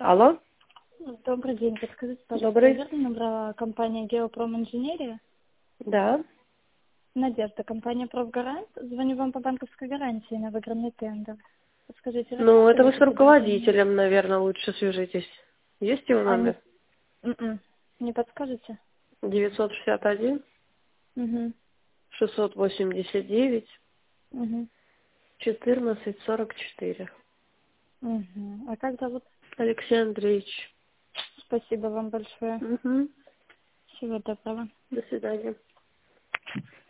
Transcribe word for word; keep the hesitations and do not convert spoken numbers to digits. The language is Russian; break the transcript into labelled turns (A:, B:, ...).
A: Алло?
B: Добрый день. Подскажите, пожалуйста,
A: Добрый.
B: верно набрала компания Геопром Инженерия?
A: Да.
B: Надежда, компания Профгарант. Звоню вам по банковской гарантии на выигранный тендер. Подскажите,
A: Ну,
B: работаете
A: это
B: ли
A: вы с
B: это предложение?
A: руководителем, наверное, лучше свяжитесь. Есть его
B: А, не,
A: номер?
B: м-м. Не подскажете?
A: девятьсот шестьдесят один
B: Угу.
A: шестьсот восемьдесят девять
B: Угу.
A: четырнадцать сорок четыре.
B: Угу. А как зовут?
A: Алексей Андреевич.
B: Спасибо вам большое.
A: Угу.
B: Всего доброго.
A: До свидания.